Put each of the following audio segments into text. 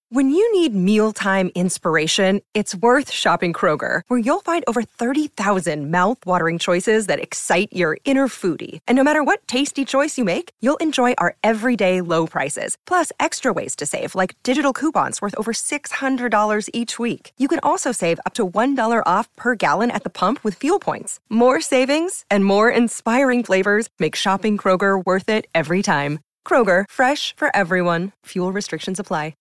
When you need mealtime inspiration, it's worth shopping Kroger, where you'll find over 30,000 mouth-watering choices that excite your inner foodie. And no matter what tasty choice you make, you'll enjoy our everyday low prices, plus extra ways to save, like digital coupons worth over $600 each week. You can also save up to $1 off per gallon at the pump with fuel points. More savings and more inspiring flavors make shopping Kroger worth it every time. Kroger, fresh for everyone. Fuel restrictions apply.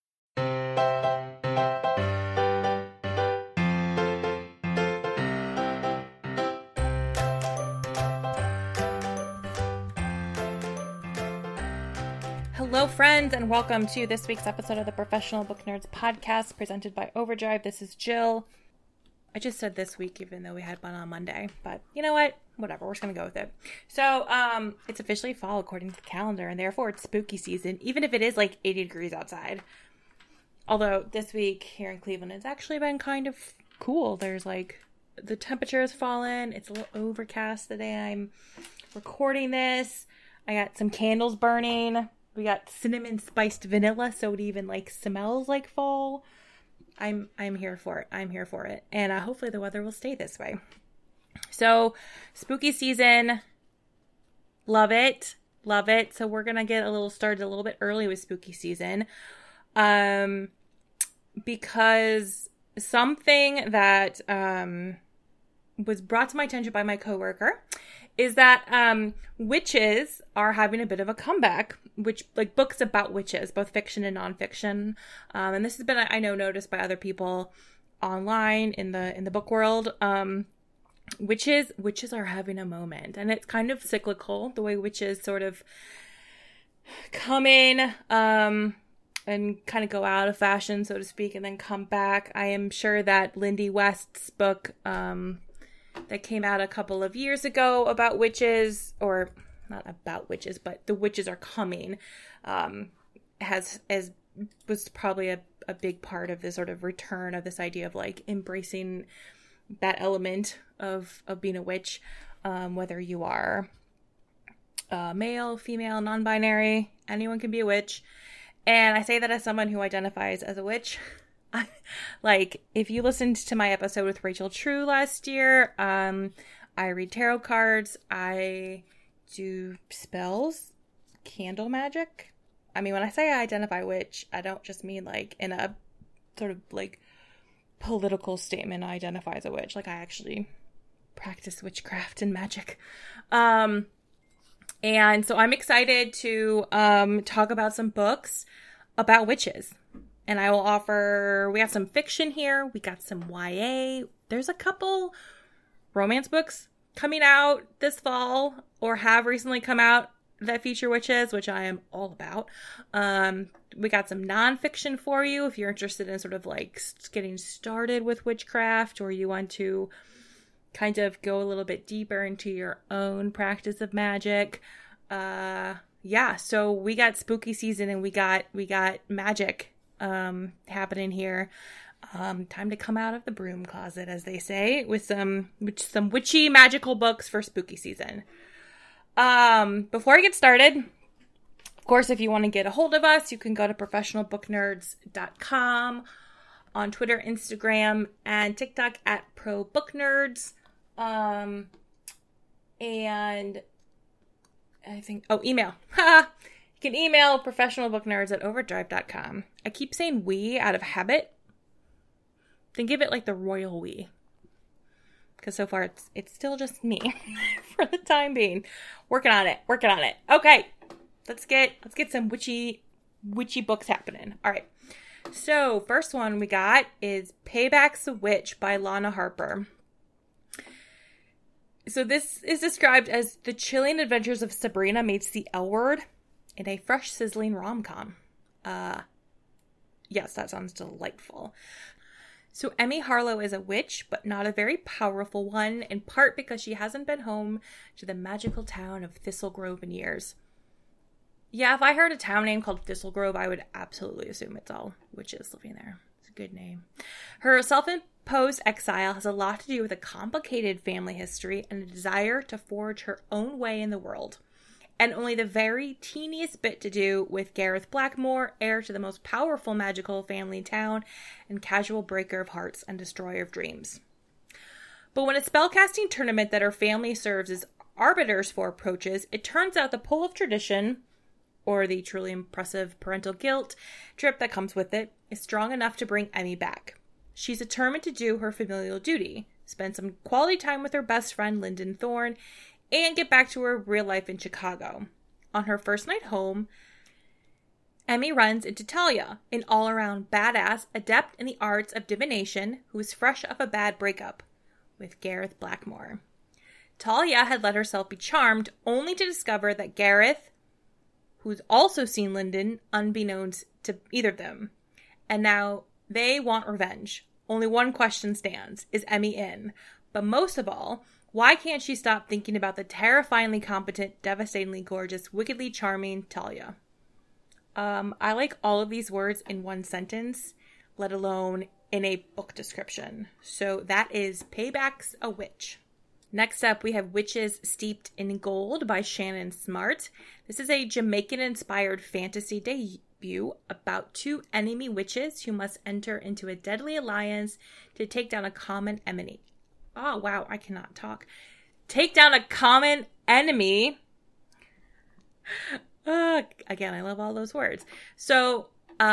Hello, friends, and welcome to this week's episode of the Professional Book Nerds podcast presented by Overdrive. This is Jill. I just said this week, even though we had one on Monday, but you know what? Whatever, we're just going to go with it. So, it's officially fall according to the calendar, and therefore it's spooky season, even if it is like 80 degrees outside. Although this week here in Cleveland, it's actually been kind of cool. There's like, the temperature has fallen. It's a little overcast the day I'm recording this. I got some candles burning. We got cinnamon spiced vanilla, so it even like smells like fall. I'm here for it. I'm here for it. And hopefully the weather will stay this way. So, spooky season. Love it. Love it. So we're going to get started a little bit early with spooky season. Because something that was brought to my attention by my coworker is that witches are having a bit of a comeback, which like books about witches, both fiction and nonfiction. And this has been, I know, noticed by other people online in the book world. Witches are having a moment, and it's kind of cyclical, the way witches sort of come in and kind of go out of fashion, so to speak, and then come back. I am sure that Lindy West's book that came out a couple of years ago about witches, or not about witches, but the witches are coming, was probably a big part of the sort of return of this idea of like embracing that element of being a witch, whether you are male, female, non-binary, anyone can be a witch. And I say that as someone who identifies as a witch. Like, if you listened to my episode with Rachel True last year, I read tarot cards, I do spells, candle magic. I mean, when I say I identify witch, I don't just mean like in a sort of like political statement, I identify as a witch. Like, I actually practice witchcraft and magic. And so I'm excited to talk about some books about witches. And I will offer, we got some fiction here. We got some YA. There's a couple romance books coming out this fall or have recently come out that feature witches, which I am all about. We got some nonfiction for you if you're interested in sort of like getting started with witchcraft, or you want to kind of go a little bit deeper into your own practice of magic. Yeah, so we got spooky season and we got magic happening here. Time to come out of the broom closet, as they say, with some witchy magical books for spooky season. Before I get started, of course, if you want to get a hold of us, you can go to professionalbooknerds.com, on Twitter, Instagram, and TikTok at ProBookNerds. And I think, email. You can email professionalbooknerds@overdrive.com. I keep saying we out of habit. Then give it like the royal we. Because so far it's still just me for the time being. Working on it. Okay. Let's get some witchy books happening. All right. So, first one we got is Payback's a Witch by Lana Harper. So this is described as the chilling adventures of Sabrina meets the L Word in a fresh, sizzling rom-com. Yes, that sounds delightful. So Emmy Harlow is a witch, but not a very powerful one, in part because she hasn't been home to the magical town of Thistlegrove in years. Yeah, if I heard a town name called Thistlegrove, I would absolutely assume it's all witches living there. It's a good name. Her self-imposed exile has a lot to do with a complicated family history and a desire to forge her own way in the world. and only the very teeniest bit to do with Gareth Blackmore, heir to the most powerful magical family in town, and casual breaker of hearts and destroyer of dreams. But when a spellcasting tournament that her family serves as arbiters for approaches, it turns out the pull of tradition, or the truly impressive parental guilt trip that comes with it, is strong enough to bring Emmy back. She's determined to do her familial duty, spend some quality time with her best friend Lyndon Thorne, and get back to her real life in Chicago. On her first night home, Emmy runs into Talia, an all-around badass adept in the arts of divination who is fresh off a bad breakup with Gareth Blackmore. Talia had let herself be charmed, only to discover that Gareth, who's also seen Lyndon, unbeknownst to either of them. And now they want revenge. Only one question stands. Is Emmy in? But most of all, why can't she stop thinking about the terrifyingly competent, devastatingly gorgeous, wickedly charming Talia? I like all of these words in one sentence, let alone in a book description. So that is Payback's a Witch. Next up, we have Witches Steeped in Gold by Shannon Smart. This is a Jamaican-inspired fantasy debut about two enemy witches who must enter into a deadly alliance to take down a common enemy. Oh, wow, I cannot talk. Take down a common enemy. Again, I love all those words. So,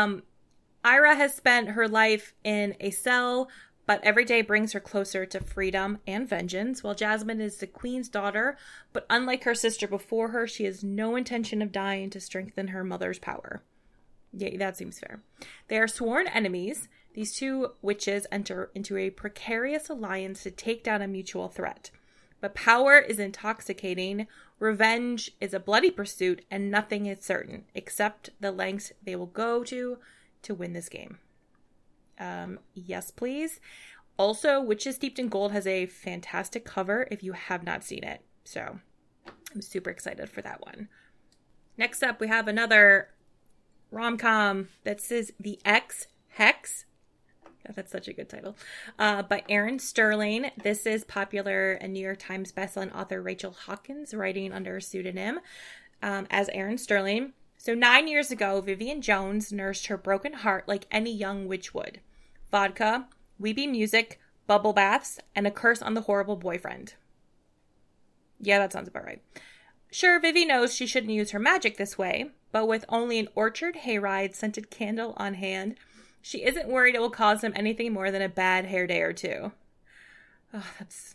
Ira has spent her life in a cell, but every day brings her closer to freedom and vengeance, while Jasmine is the queen's daughter, but unlike her sister before her, she has no intention of dying to strengthen her mother's power. Yeah, that seems fair. They are sworn enemies. These two witches enter into a precarious alliance to take down a mutual threat. But power is intoxicating, revenge is a bloody pursuit, and nothing is certain, except the lengths they will go to win this game. Yes, please. Also, Witches Steeped in Gold has a fantastic cover if you have not seen it. So, I'm super excited for that one. Next up, we have another rom-com that says The Ex-Hex. That's such a good title. By Erin Sterling. This is popular and New York Times bestselling author Rachel Hawkins, writing under a pseudonym as Erin Sterling. So 9 years ago, Vivian Jones nursed her broken heart like any young witch would. Vodka, weepy music, bubble baths, and a curse on the horrible boyfriend. Yeah, that sounds about right. Sure, Vivi knows she shouldn't use her magic this way, but with only an orchard hayride scented candle on hand, she isn't worried it will cause him anything more than a bad hair day or two. Oh,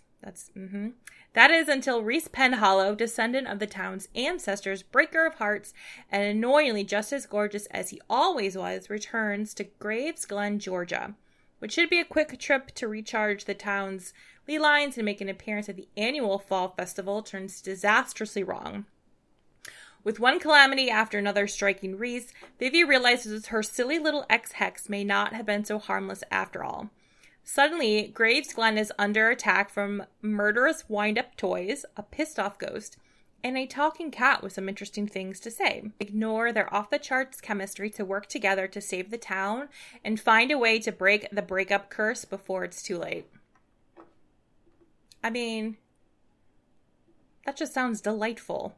That is until Reese Penhollow, descendant of the town's ancestors, breaker of hearts, and annoyingly just as gorgeous as he always was, returns to Graves Glen, Georgia, which should be a quick trip to recharge the town's ley lines and make an appearance at the annual fall festival, turns disastrously wrong. With one calamity after another striking Reese, Vivi realizes her silly little ex-hex may not have been so harmless after all. Suddenly, Graves Glen is under attack from murderous wind-up toys, a pissed-off ghost, and a talking cat with some interesting things to say. Ignore their off-the-charts chemistry to work together to save the town and find a way to break the breakup curse before it's too late. I mean, that just sounds delightful.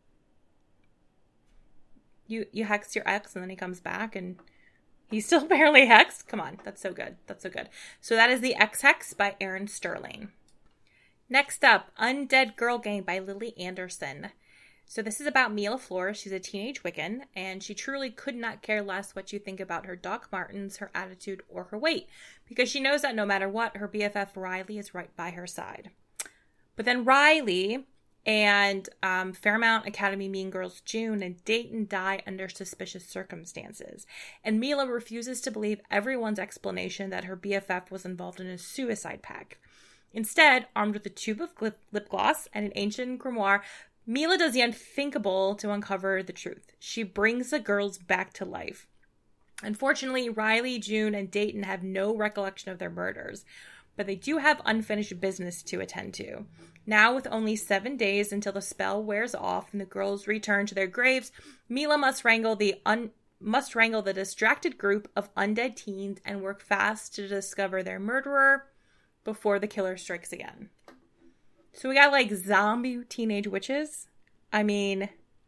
You hex your ex and then he comes back and he's still apparently hexed. Come on, that's so good. That's so good. So that is The Ex-Hex by Erin Sterling. Next up, Undead Girl Gang by Lily Anderson. So this is about Mila Flores. She's a teenage Wiccan, and she truly could not care less what you think about her Doc Martens, her attitude, or her weight, because she knows that no matter what, her BFF Riley is right by her side. But then Riley and Fairmount Academy Mean Girls June and Dayton die under suspicious circumstances. And Mila refuses to believe everyone's explanation that her BFF was involved in a suicide pact. Instead, armed with a tube of lip gloss and an ancient grimoire, Mila does the unthinkable to uncover the truth. She brings the girls back to life. Unfortunately, Riley, June, and Dayton have no recollection of their murders, but they do have unfinished business to attend to. Now, with only 7 days until the spell wears off and the girls return to their graves, Mila must wrangle the distracted group of undead teens and work fast to discover their murderer before the killer strikes again. So we got like zombie teenage witches. I mean,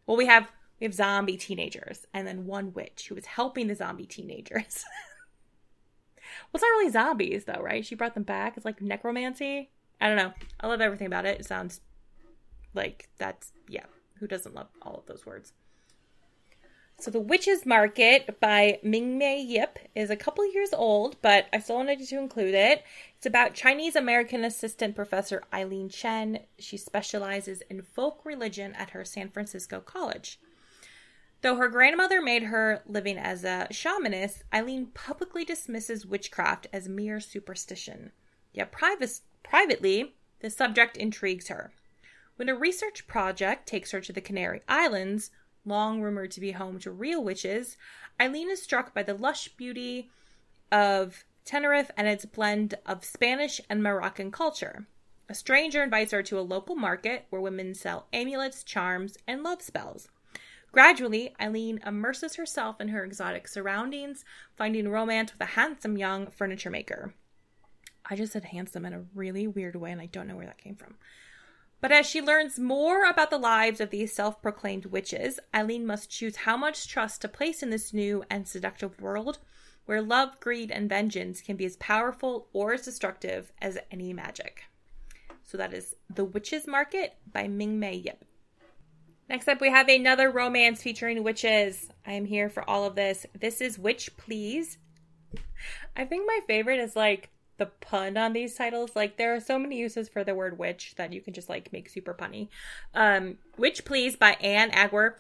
Well, we have zombie teenagers and then one witch who was helping the zombie teenagers. Well, it's not really zombies though, right? She brought them back. It's like necromancy. I don't know. I love everything about it. It sounds like that's, yeah. Who doesn't love all of those words? So The Witch's Market by Mingmei Yip is a couple years old, but I still wanted to include it. It's about Chinese-American assistant professor Eileen Chen. She specializes in folk religion at her San Francisco college. Though her grandmother made her living as a shamaness, Eileen publicly dismisses witchcraft as mere superstition. Yet privately, the subject intrigues her. When a research project takes her to the Canary Islands, long rumored to be home to real witches, Eileen is struck by the lush beauty of Tenerife and its blend of Spanish and Moroccan culture. A stranger invites her to a local market where women sell amulets, charms, and love spells. Gradually, Eileen immerses herself in her exotic surroundings, finding romance with a handsome young furniture maker. I just said handsome in a really weird way, and I don't know where that came from. But as she learns more about the lives of these self-proclaimed witches, Eileen must choose how much trust to place in this new and seductive world, where love, greed, and vengeance can be as powerful or as destructive as any magic. So that is The Witch's Market by Mingmei Yip. Next up, we have another romance featuring witches. I am here for all of this. This is Witch Please. I think my favorite is like the pun on these titles. Like there are so many uses for the word witch that you can just like make super punny. Witch Please by Anne Agwer.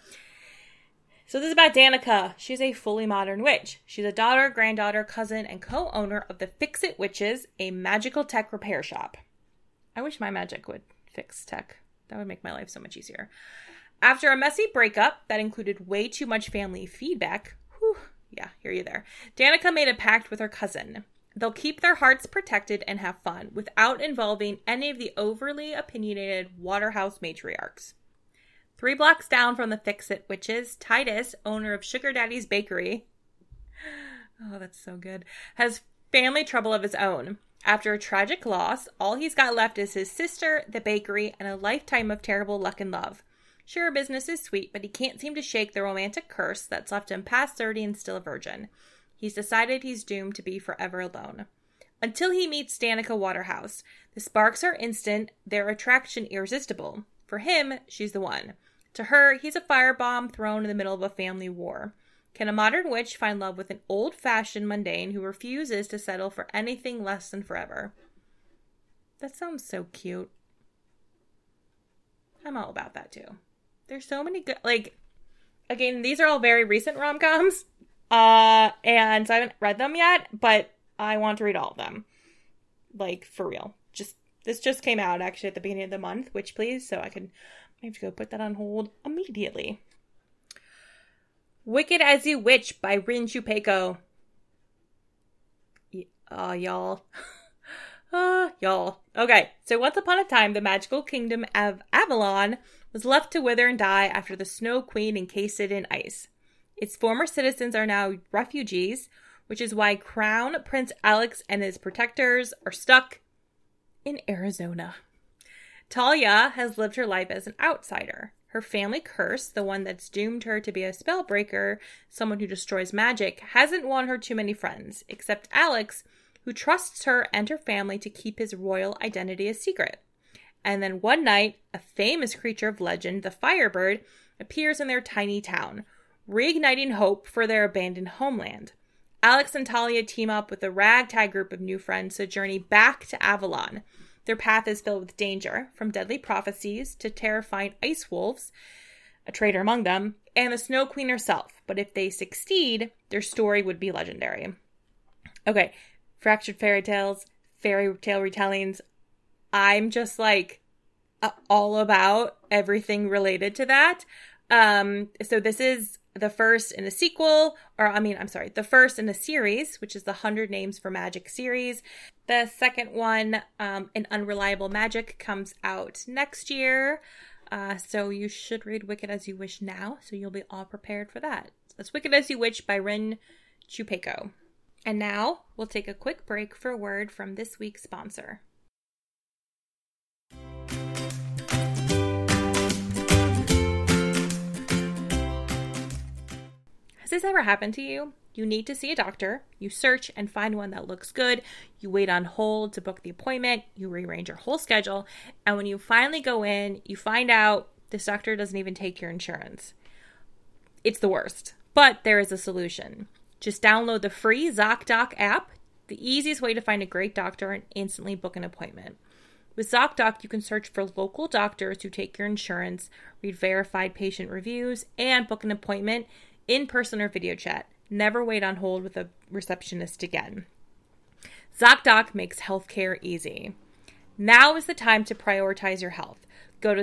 So this is about Danica. She's a fully modern witch. She's a daughter, granddaughter, cousin, and co-owner of the Fix-It Witches, a magical tech repair shop. I wish my magic would fix tech. That would make my life so much easier. After a messy breakup that included way too much family feedback, hear you there, Danica made a pact with her cousin. They'll keep their hearts protected and have fun without involving any of the overly opinionated Waterhouse matriarchs. 3 blocks down from the Fix-It Witches, Titus, owner of Sugar Daddy's Bakery, oh, that's so good, has family trouble of his own. After a tragic loss, all he's got left is his sister, the bakery, and a lifetime of terrible luck and love. Sure, business is sweet, but he can't seem to shake the romantic curse that's left him past 30 and still a virgin. He's decided he's doomed to be forever alone. Until he meets Danica Waterhouse. The sparks are instant, their attraction irresistible. For him, she's the one. To her, he's a firebomb thrown in the middle of a family war. Can a modern witch find love with an old-fashioned mundane who refuses to settle for anything less than forever? That sounds so cute. I'm all about that too. There's so many good, like, again, these are all very recent rom-coms, and so I haven't read them yet, but I want to read all of them. Like, for real. This just came out, actually, at the beginning of the month, Witch Please, so I have to go put that on hold immediately. Wicked as You Witch by Rin Chupeco. Y'all. Y'all. Okay, so once upon a time, the magical kingdom of Avalon was left to wither and die after the Snow Queen encased it in ice. Its former citizens are now refugees, which is why Crown Prince Alex and his protectors are stuck in Arizona. Talia has lived her life as an outsider. Her family curse, the one that's doomed her to be a spellbreaker, someone who destroys magic, hasn't won her too many friends, except Alex, who trusts her and her family to keep his royal identity a secret. And then one night, a famous creature of legend, the Firebird, appears in their tiny town, reigniting hope for their abandoned homeland. Alex and Talia team up with a ragtag group of new friends to journey back to Avalon. Their path is filled with danger, from deadly prophecies to terrifying ice wolves, a traitor among them, and the Snow Queen herself. But if they succeed, their story would be legendary. Okay, fractured fairy tales, fairy tale retellings. I'm just like all about everything related to that. So this is the first in a sequel, the first in a series, which is the 100 Names for Magic series. The second one, An Unreliable Magic, comes out next year. So you should read Wicked As You Wish now, so you'll be all prepared for that. That's Wicked As You Wish by Rin Chupeco. And now we'll take a quick break for a word from this week's sponsor. this ever happened to you? You need to see a doctor. You search and find one that looks good. You wait on hold to book the appointment. You rearrange your whole schedule. And when you finally go in, you find out this doctor doesn't even take your insurance. It's the worst. But there is a solution. Just download the free ZocDoc app, the easiest way to find a great doctor and instantly book an appointment. With ZocDoc, you can search for local doctors who take your insurance, read verified patient reviews, and book an appointment in person or video chat. Never wait on hold with a receptionist again. ZocDoc makes healthcare easy. Now is the time to prioritize your health. Go to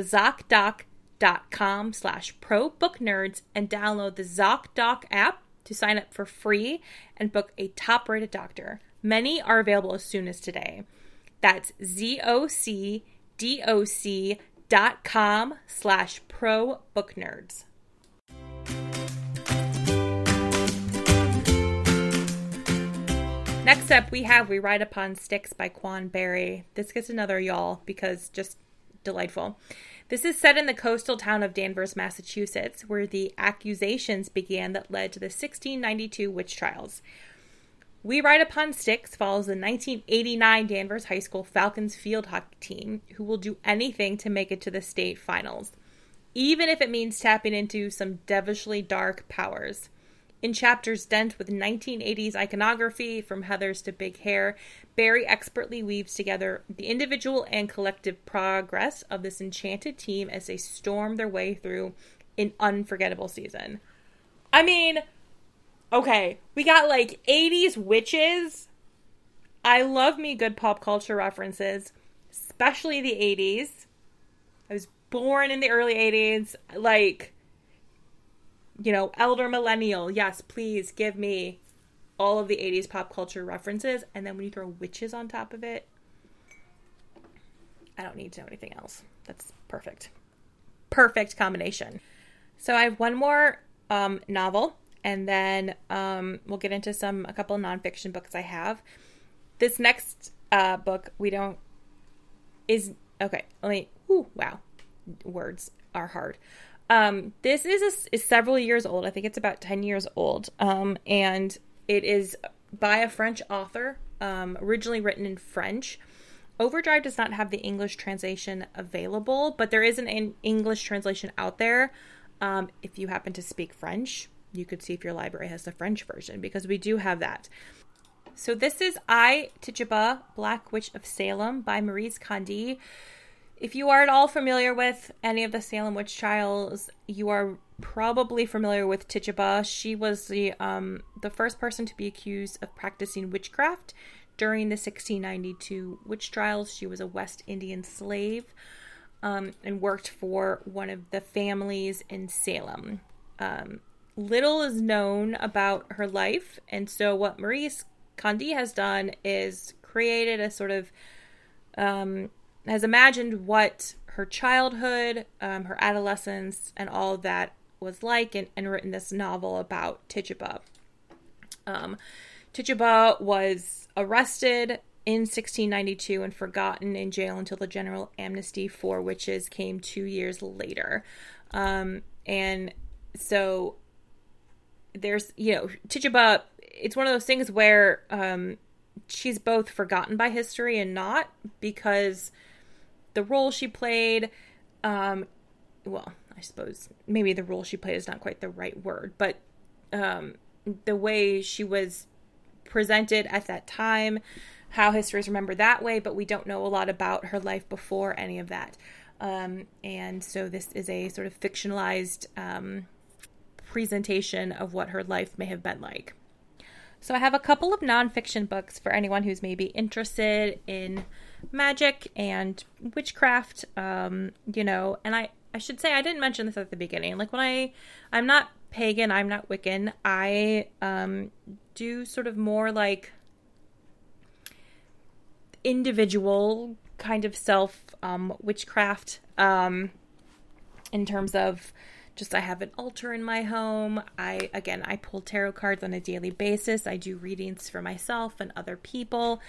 ZocDoc.com/ProBookNerds and download the ZocDoc app to sign up for free and book a top-rated doctor. Many are available as soon as today. That's ZocDoc.com/ProBookNerds. Next up, we Ride Upon Styx by Quan Barry. This gets another y'all because just delightful. This is set in the coastal town of Danvers, Massachusetts, where the accusations began that led to the 1692 witch trials. We Ride Upon Styx follows the 1989 Danvers High School Falcons field hockey team, who will do anything to make it to the state finals, even if it means tapping into some devilishly dark powers. In chapters dense with 1980s iconography, from heathers to big hair, Barry expertly weaves together the individual and collective progress of this enchanted team as they storm their way through an unforgettable season. I mean, okay, we got like 80s witches. I love me good pop culture references, especially the 80s. I was born in the early 80s, like, you know, elder millennial. Yes, please give me all of the 80s pop culture references. And then when you throw witches on top of it, I don't need to know anything else. That's perfect. Perfect combination. So I have one more novel, and then we'll get into a couple of nonfiction books I have. This next book wow, words are hard. This is several years old. I think it's about 10 years old. And it is by a French author, originally written in French. Overdrive does not have the English translation available, but there is an English translation out there. If you happen to speak French, you could see if your library has the French version, because we do have that. So this is I, Tituba, Black Witch of Salem by Maryse Condé. If you are at all familiar with any of the Salem witch trials, you are probably familiar with Tituba. She was the first person to be accused of practicing witchcraft during the 1692 witch trials. She was a West Indian slave and worked for one of the families in Salem. Little is known about her life, and so what Maryse Condé has done is created a sort of has imagined what her childhood, her adolescence, and all of that was like, and written this novel about Tituba. Tituba was arrested in 1692 and forgotten in jail until the general amnesty for witches came 2 years later. And so there's, Tituba, it's one of those things where she's both forgotten by history and not, because the role she played, I suppose maybe the role she played is not quite the right word, but the way she was presented at that time, how history is remembered that way, but we don't know a lot about her life before any of that. And so this is a sort of fictionalized presentation of what her life may have been like. So I have a couple of nonfiction books for anyone who's maybe interested in magic and witchcraft, and I should say, I didn't mention this at the beginning. Like, when I'm not pagan, I'm not Wiccan. I do sort of more like individual kind of self witchcraft in terms of just, I have an altar in my home. I pull tarot cards on a daily basis. I do readings for myself and other people.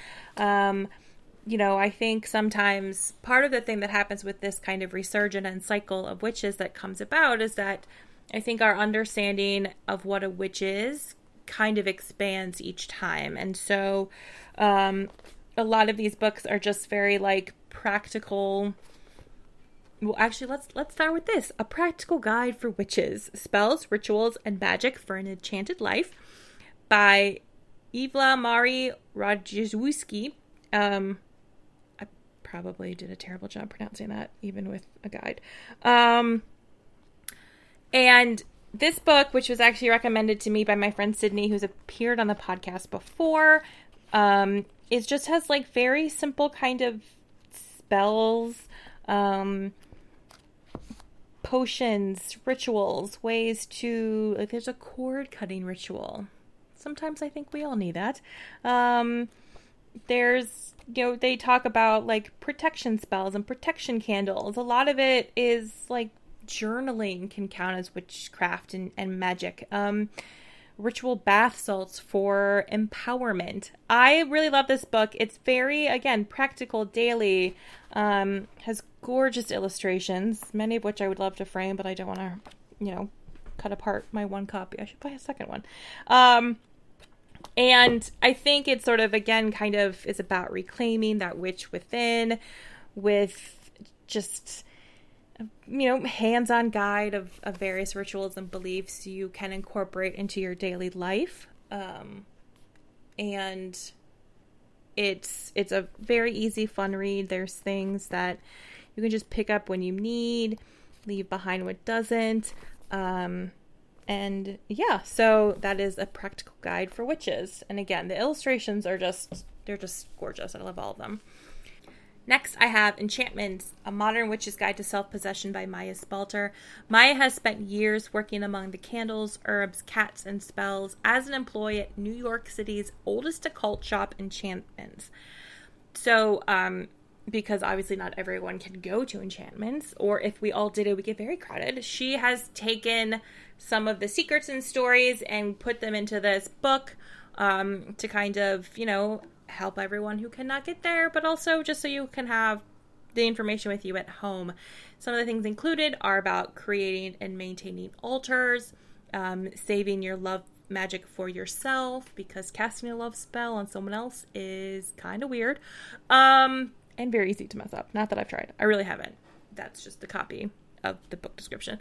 I think sometimes part of the thing that happens with this kind of resurgence and cycle of witches that comes about is that I think our understanding of what a witch is kind of expands each time. And so a lot of these books are just very like practical. Well, actually, let's start with this. A Practical Guide for Witches, Spells, Rituals, and Magic for an Enchanted Life by Eva Marie Radziwiłłski. I probably did a terrible job pronouncing that, even with a guide. And this book, which was actually recommended to me by my friend Sydney, who's appeared on the podcast before, it just has like very simple kind of spells, potions, rituals, ways to, like, there's a cord cutting ritual. Sometimes I think we all need that. There's, they talk about like protection spells and protection candles. A lot of it is like journaling can count as witchcraft and magic. Ritual bath salts for empowerment. I really love this book. It's very, again, practical, daily, has gorgeous illustrations, many of which I would love to frame, but I don't want to, cut apart my one copy. I should buy a second one. And I think it's sort of, again, kind of is about reclaiming that witch within with just, hands-on guide of various rituals and beliefs you can incorporate into your daily life. And it's a very easy, fun read. There's things that you can just pick up when you need, leave behind what doesn't. And yeah, so that is A Practical Guide for Witches. And again, the illustrations are they're just gorgeous. I love all of them. Next, I have Enchantments, A Modern Witch's Guide to Self-Possession by Maya Spalter. Maya has spent years working among the candles, herbs, cats, and spells as an employee at New York City's oldest occult shop, Enchantments. So, because obviously not everyone can go to Enchantments, or if we all did it, we get very crowded. She has taken some of the secrets and stories and put them into this book to kind of, help everyone who cannot get there, but also just so you can have the information with you at home. Some of the things included are about creating and maintaining altars, saving your love magic for yourself, because casting a love spell on someone else is kind of weird, and very easy to mess up. Not that I've tried. I really haven't. That's just the copy of the book description.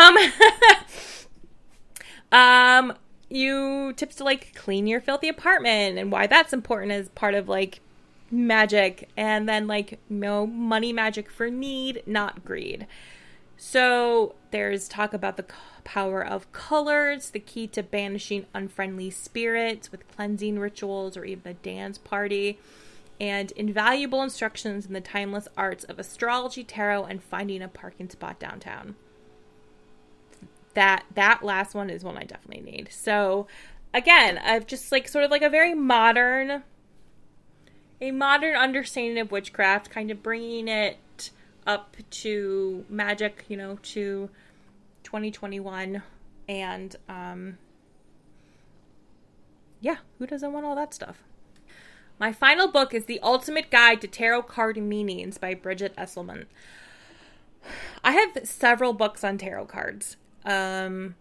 Tips to like clean your filthy apartment and why that's important as part of like magic, and then like money magic for need, not greed. So there's talk about the power of colors, the key to banishing unfriendly spirits with cleansing rituals or even a dance party, and invaluable instructions in the timeless arts of astrology, tarot, and finding a parking spot downtown. That last one is one I definitely need. So again, I've just like sort of like a very modern understanding of witchcraft, kind of bringing it up to magic, to 2021. And yeah, who doesn't want all that stuff? My final book is The Ultimate Guide to Tarot Card Meanings by Bridget Esselman. I have several books on tarot cards. And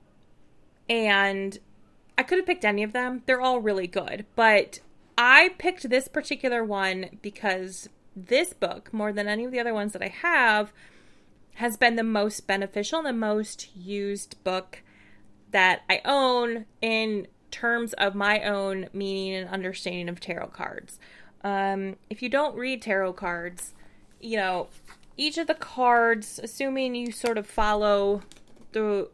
I could have picked any of them. They're all really good, but I picked this particular one because this book, more than any of the other ones that I have, has been the most beneficial and the most used book that I own in terms of my own meaning and understanding of tarot cards. If you don't read tarot cards, each of the cards, assuming you sort of follow the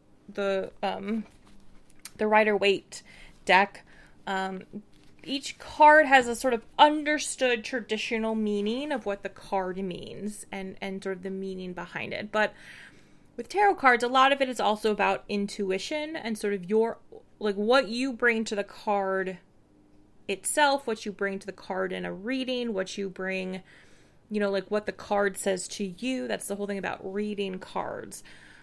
Rider-Waite deck, each card has a sort of understood traditional meaning of what the card means and sort of the meaning behind it. But with tarot cards, a lot of it is also about intuition and sort of your, like, what you bring to the card itself, what you bring to the card in a reading, what you bring, like what the card says to you. That's the whole thing about reading cards.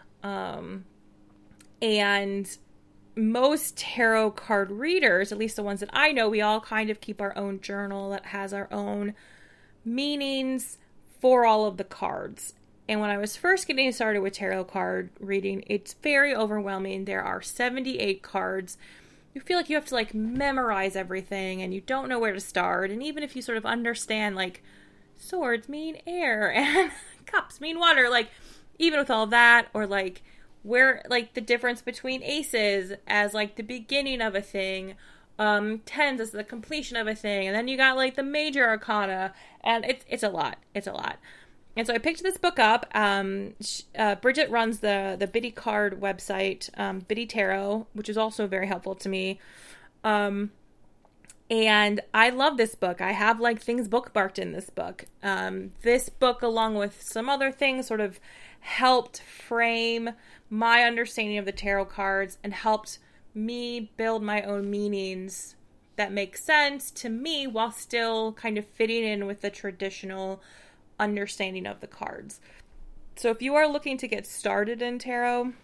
And most tarot card readers, at least the ones that I know, we all kind of keep our own journal that has our own meanings for all of the cards. And when I was first getting started with tarot card reading, it's very overwhelming. There are 78 cards. You feel like you have to like memorize everything and you don't know where to start. And even if you sort of understand like swords mean air and cups mean water, like even with all that, or like where like the difference between aces as like the beginning of a thing, tens as the completion of a thing, and then you got like the major arcana, and it's a lot. And so I picked this book up. Bridget runs the Biddy Card website, Biddy Tarot, which is also very helpful to me. And I love this book. I have like things bookmarked in this book. This book, along with some other things, sort of helped frame my understanding of the tarot cards and helped me build my own meanings that make sense to me while still kind of fitting in with the traditional understanding of the cards. So if you are looking to get started in tarot,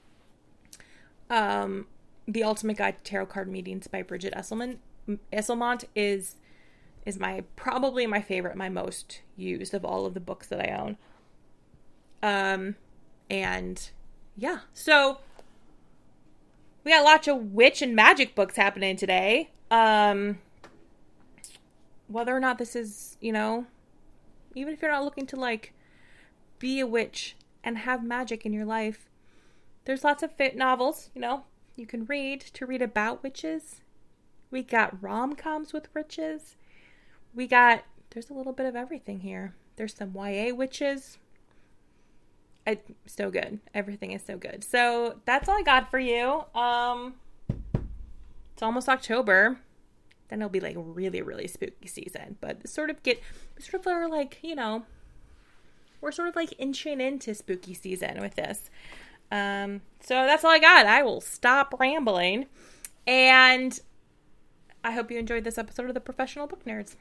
The Ultimate Guide to Tarot Card Meetings by Bridget Esselmont is probably my favorite, my most used of all of the books that I own. And yeah, so we got lots of witch and magic books happening today. Whether or not this is, even if you're not looking to like be a witch and have magic in your life, there's lots of fit novels, you can read about witches. We got rom-coms with witches. There's a little bit of everything here. There's some YA witches. So good. Everything is so good. So that's all I got for you. It's almost October. Then it'll be like really, really spooky season. But we're sort of like inching into spooky season with this. So that's all I got. I will stop rambling. And I hope you enjoyed this episode of the Professional Book Nerds.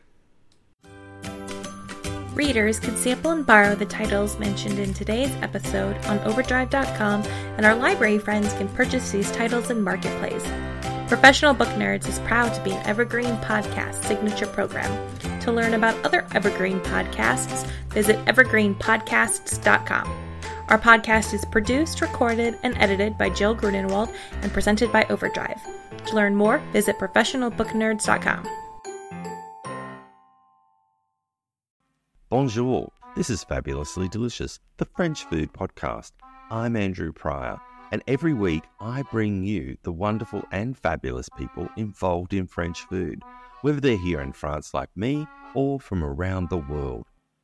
Readers can sample and borrow the titles mentioned in today's episode on Overdrive.com, and our library friends can purchase these titles in Marketplace. Professional Book Nerds is proud to be an Evergreen Podcast signature program. To learn about other Evergreen podcasts, visit evergreenpodcasts.com. Our podcast is produced, recorded, and edited by Jill Grunenwald and presented by Overdrive. To learn more, visit professionalbooknerds.com. Bonjour, this is Fabulously Delicious, the French food podcast. I'm Andrew Pryor, and every week I bring you the wonderful and fabulous people involved in French food, whether they're here in France like me or from around the world.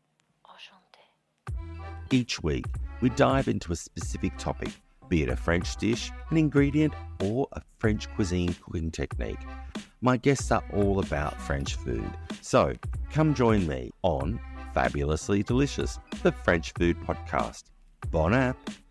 Each week, we dive into a specific topic, be it a French dish, an ingredient, or a French cuisine cooking technique. My guests are all about French food, so come join me on Fabulously Delicious, the French food podcast. Bon app!